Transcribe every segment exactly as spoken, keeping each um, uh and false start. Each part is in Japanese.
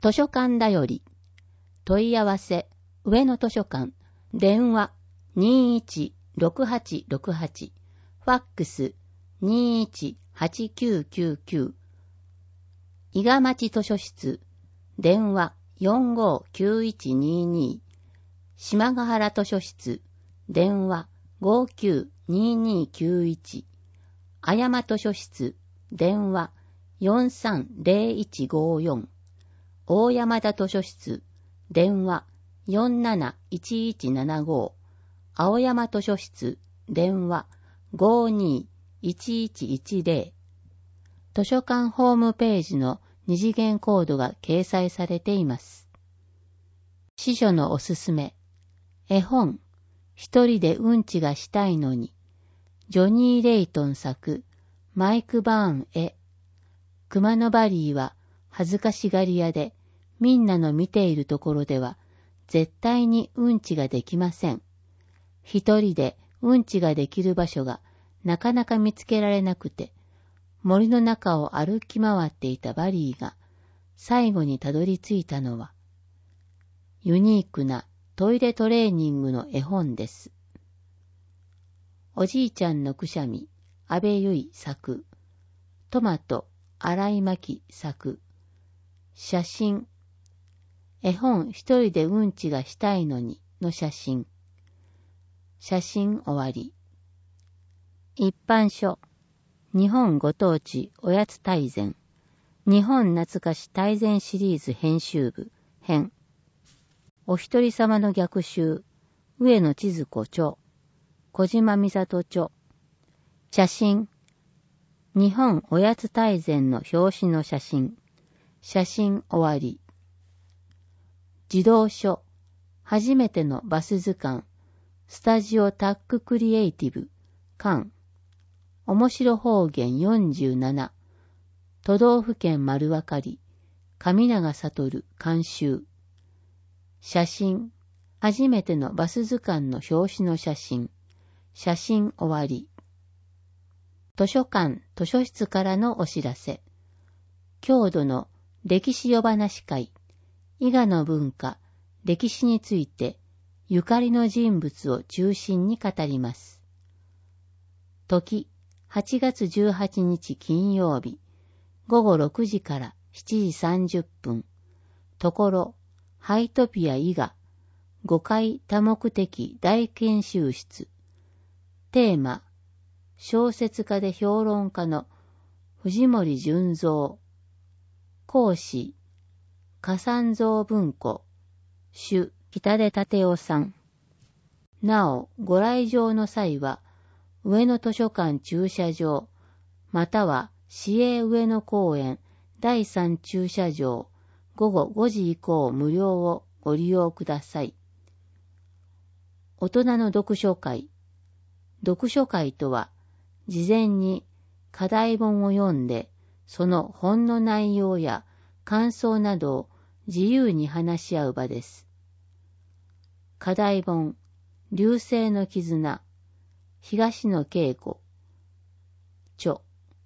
図書館だより。問い合わせ、上野図書館。電話、にいちろくはちろくはち。ファックス、にいちはちきゅうきゅうきゅう。伊賀町図書室。電話、よんごきゅういちにに。島ヶ原図書室。電話、ごきゅうににきゅういち。あやま図書室。電話、よんさんぜろいちごよん。大山田図書室。電話、よんなないちいちななご。青山図書室。電話、ごにいちいちいちぜろ。図書館ホームページの二次元コードが掲載されています。司書のおすすめ。絵本、一人でうんちがしたいのに。ジョニー・レイトン作、マイク・バーン絵。熊野バリーは恥ずかしがり屋で、みんなの見ているところでは、絶対にうんちができません。一人でうんちができる場所がなかなか見つけられなくて、森の中を歩き回っていたバリーが、最後にたどり着いたのは、ユニークなトイレトレーニングの絵本です。おじいちゃんのくしゃみ、安倍由衣作。トマト、新井真紀作。写真。絵本一人でうんちがしたいのにの写真。写真終わり。一般書。日本ご当地おやつ大全。日本懐かし大全シリーズ編集部編。お一人様の逆襲。上野千鶴子著。小島美里著。写真。日本おやつ大全の表紙の写真。写真終わり。児童書。初めてのバス図鑑。スタジオタッククリエイティブ。館。面白方言よんじゅうなな。都道府県丸わかり。上永悟監修。写真。初めてのバス図鑑の表紙の写真。写真終わり。図書館図書室からのお知らせ。郷土の歴史夜話会。伊賀の文化、歴史についてゆかりの人物を中心に語ります。時、はちがつじゅうはちにち金曜日、ごごろくじからしちじさんじゅっぷん。ところ、ハイトピア伊賀、ごかい多目的大研修室。テーマ、小説家で評論家の藤森純三。講師、加山蔵文庫。主、北出立夫さん。なお、ご来場の際は、上野図書館駐車場、または市営上野公園だいさん駐車場、ごごごじ以降無料をご利用ください。大人の読書会。読書会とは、事前に課題本を読んで、その本の内容や感想などを自由に話し合う場です。課題本、流星の絆、東野圭子、著。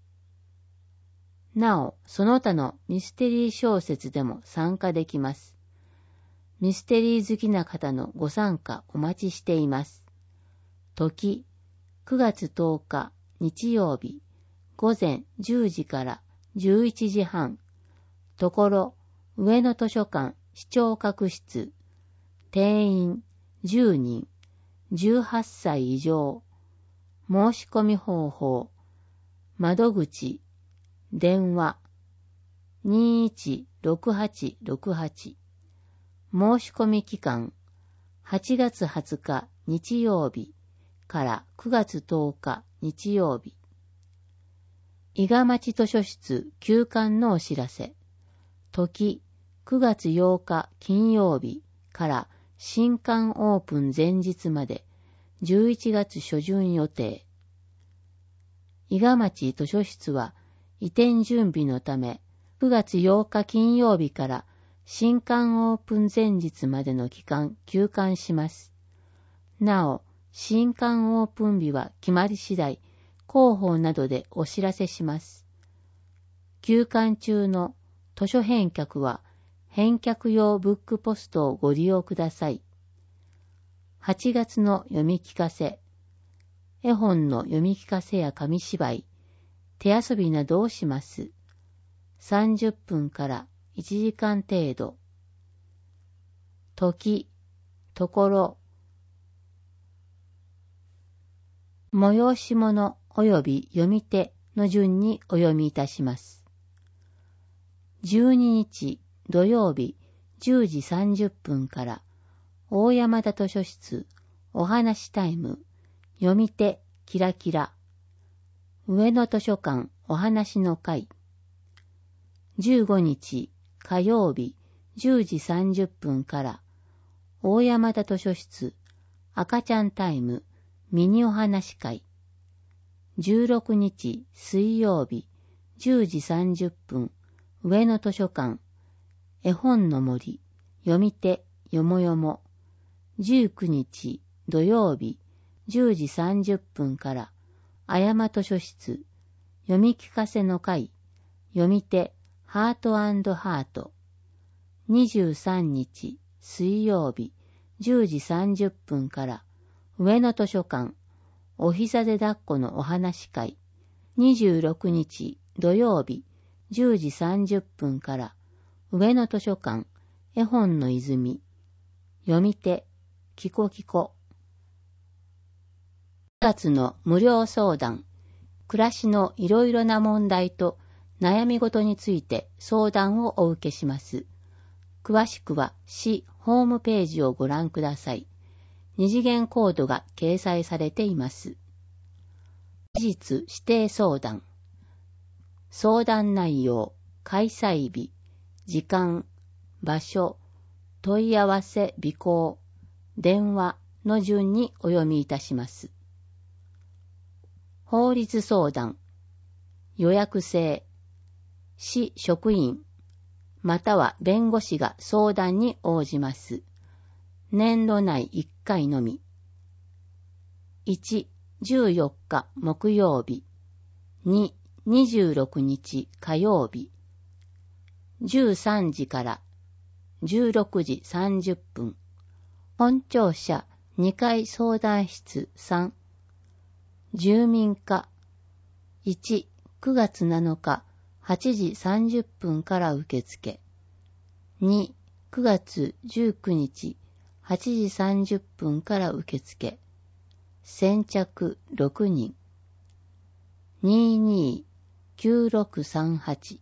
なお、その他のミステリー小説でも参加できます。ミステリー好きな方のご参加お待ちしています。時、くがつとおか日曜日、ごぜんじゅうじからじゅういちじはん。ところ、上野図書館視聴覚室。定員じゅうにん、じゅうはっさい以上。申し込み方法。窓口。電話。にいちろくはちろくはち。申し込み期間。はちがつはつか日曜日からくがつとおか日曜日。伊賀町図書室休館のお知らせ。時、くがつようか金曜日から新館オープン前日までじゅういちがつしょじゅん予定。伊賀町図書室は移転準備のためくがつようか金曜日から新館オープン前日までの期間休館します。なお、新館オープン日は決まり次第、広報などでお知らせします。休館中の図書返却は返却用ブックポストをご利用ください。はちがつの読み聞かせ。絵本の読み聞かせや紙芝居、手遊びなどをします。さんじゅっぷんからいちじかん程度。時、ところ、催し物及び読み手の順にお読みいたします。じゅうににち土曜日じゅうじさんじゅっぷんから大山田図書室お話タイム読み手キラキラ上野図書館お話の会。じゅうごにち火曜日じゅうじさんじゅっぷんから大山田図書室赤ちゃんタイムミニお話会。じゅうろくにち水曜日じゅうじさんじゅっぷん上野図書館絵本の森読み手よもよも。じゅうくにち土曜日じゅうじさんじゅっぷんからあやま図書室読み聞かせの会読み手ハート&ハート。にじゅうさんにち水曜日じゅうじさんじゅっぷんから上野図書館お膝で抱っこのお話会。にじゅうろくにち土曜日じゅうじさんじゅっぷんから上野図書館絵本の泉読み手キコキコ。くがつの無料相談、暮らしのいろいろな問題と悩み事について相談をお受けします。詳しくは市ホームページをご覧ください。二次元コードが掲載されています。事実指定相談。相談内容、開催日、時間、場所、問い合わせ備考、電話の順にお読みいたします。法律相談、予約制、市職員、または弁護士が相談に応じます。年度内いっかいのみ。いち、じゅうよっか木曜日。に、にじゅうろくにち火曜日。じゅうさんじからじゅうろくじさんじゅっぷん。本庁舎にかい相談室さん。住民課。いち、くがつなのかはちじさんじゅっぷんから受付。に、くがつじゅうくにちはちじさんじゅっぷんから受付。先着ろくにん。にーにーきゅうろくさんはち。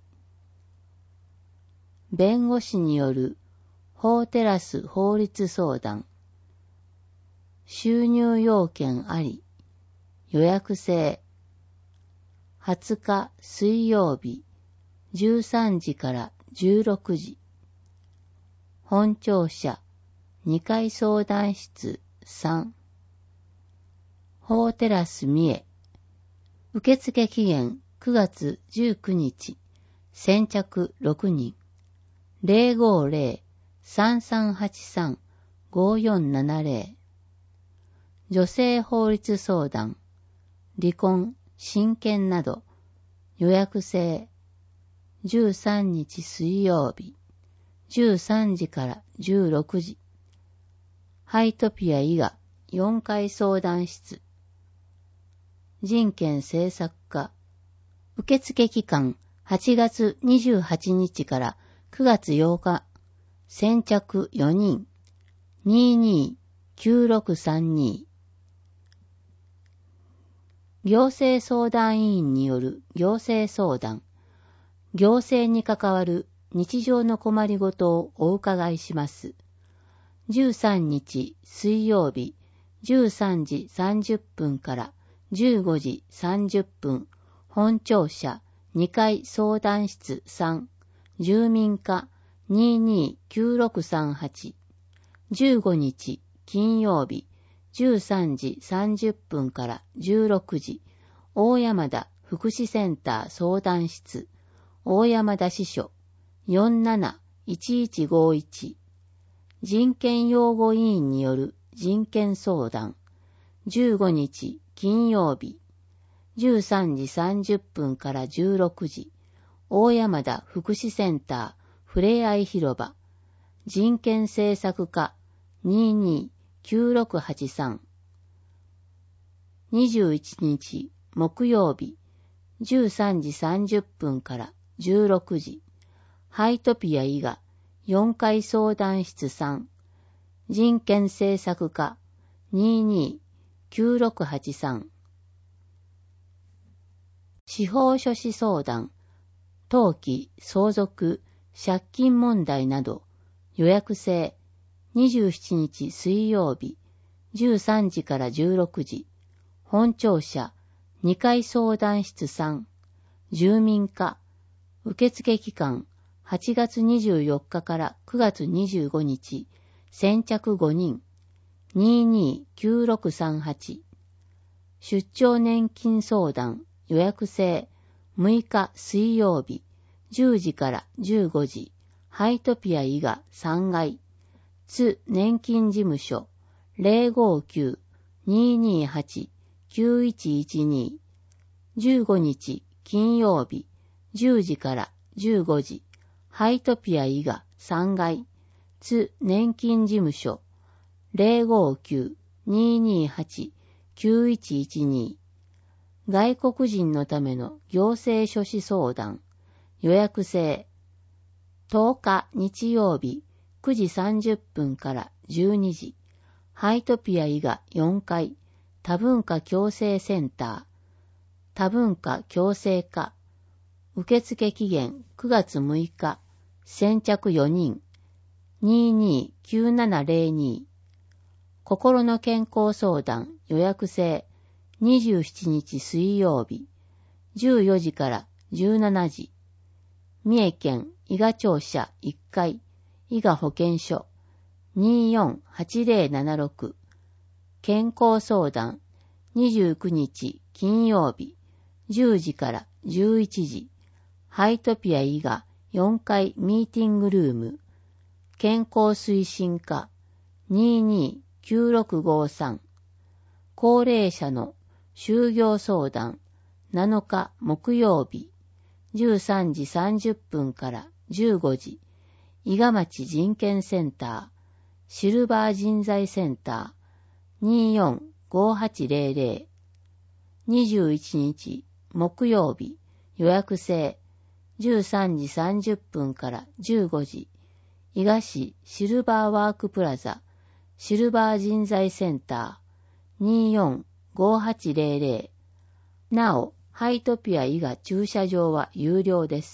弁護士による法テラス法律相談。収入要件あり。予約制。はつか水曜日じゅうさんじからじゅうろくじ。本庁舎にかい相談室さん。法テラス三重。受付期限くがつじゅうくにち。先着ろくにん。ゼロごゼロ さんさんはちさん ごよんななゼロ。女性法律相談。離婚、親権など。予約制。じゅうさんにち水曜日。じゅうさんじからじゅうろくじ。ハイトピア伊賀よんかい相談室。人権政策課。受付期間はちがつにじゅうはちにちからくがつようか。先着よにん。にーにーきゅうろくさんに。行政相談委員による行政相談。行政に関わる日常の困りごとをお伺いします。じゅうさんにち水曜日じゅうさんじさんじゅっぷんからじゅうごじさんじゅっぷん。本庁舎にかい相談室さん。住民課にーにーきゅうろくさんはち。じゅうごにち金曜日じゅうさんじさんじゅっぷんからじゅうろくじ。大山田福祉センター相談室。大山田支所よんなないちいちごいち。人権擁護委員による人権相談。じゅうごにち金曜日じゅうさんじさんじゅっぷんからじゅうろくじ。大山田福祉センターふれあい広場人権政策課 にーにーきゅうろくはちさん。にじゅういちにち木曜日じゅうさんじさんじゅっぷんからじゅうろくじ、ハイトピア伊賀よんかい相談室さん、人権政策課 にーにーきゅうろくはちさん。司法書士相談、登記、相続、借金問題など予約制にじゅうしちにち水曜日じゅうさんじからじゅうろくじ、本庁舎にかい相談室さん、住民課、受付期間はちがつにじゅうよっかからくがつにじゅうごにち、先着ごにん、にーにーきゅうろくさんはち。出張年金相談予約制むいか水曜日じゅうじからじゅうごじ、ハイトピア伊賀さんがい、津年金事務所 ゼロごきゅう にーにーはち きゅういちいちに。じゅうごにち金曜日じゅうじからじゅうごじ、ハイトピア伊賀さんがい、津年金事務所 ゼロごきゅう にーにーはち きゅういちいちに。外国人のための行政書士相談予約制とおか日曜日くじさんじゅっぷんからじゅうにじ、ハイトピア伊賀よんかい多文化共生センター、多文化共生課、受付期限くがつむいか、先着よにん、にーにーきゅうななゼロに。心の健康相談予約制にじゅうしちにち水曜日じゅうよじからじゅうしちじ、三重県伊賀庁舎いっかい伊賀保健所 にーよんはちゼロななろく。健康相談にじゅうくにち金曜日じゅうじからじゅういちじ、ハイトピア伊賀よんかいミーティングルーム、健康推進課 にーにーきゅうろくごさん。高齢者の就業相談なのか木曜日じゅうさんじさんじゅっぷんからじゅうごじ、伊賀町人権センター、シルバー人材センター にーよんごはちゼロゼロ。にじゅういちにち木曜日予約制じゅうさんじさんじゅっぷんからじゅうごじ、伊賀市シルバーワークプラザシルバー人材センター にーよんごはちゼロゼロ。なお、ハイトピア伊賀駐車場は有料です。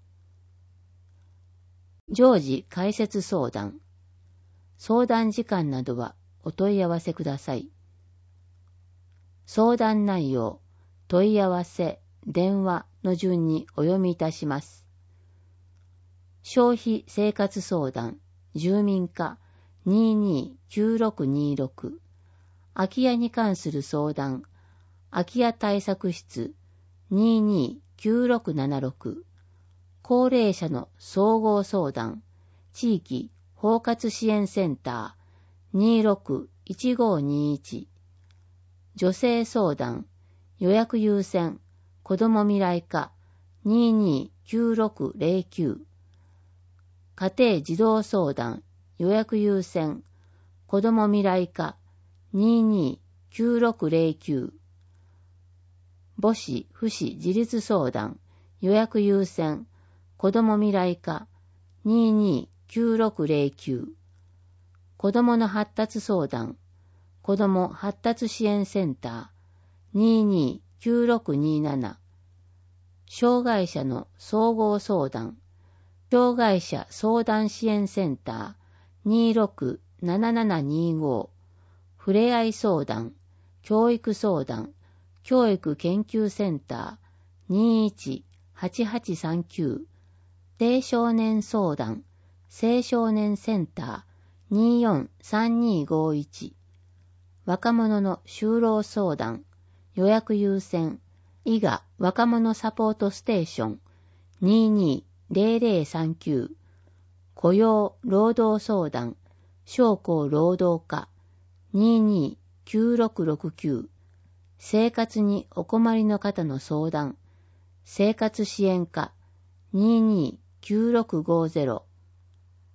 常時解説相談。相談時間などはお問い合わせください。相談内容、問い合わせ、電話の順にお読みいたします。消費生活相談、住民課 にーにーきゅうろくにろく。空き家に関する相談、空き家対策室 にーにーきゅうろくななろく。高齢者の総合相談、地域包括支援センター にーろくいちごにいち。女性相談、予約優先、子ども未来課 にーにーきゅうろくゼロきゅう。家庭児童相談、予約優先、子ども未来課 にーにーきゅうろくゼロきゅう。母子父子自立相談、予約優先、子ども未来課 にーにーきゅうろくゼロきゅう。子どもの発達相談、子ども発達支援センター にーにーきゅうろくになな。障害者の総合相談、障害者相談支援センター にーろくななななにご。ふれあい相談、教育相談、教育研究センター にーいちはちはちさんきゅう。青少年相談、青少年センター にーよんさんにごいち。若者の就労相談、予約優先、伊賀若者サポートステーション にーにーゼロゼロさんきゅう。雇用労働相談、商工労働課 にーにーきゅうろくろくきゅう。生活にお困りの方の相談、生活支援課 にーにーきゅうろくごゼロ。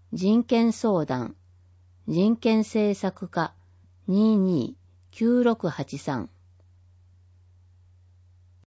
人権相談、人権政策課 にじゅうに きゅうろくはちさん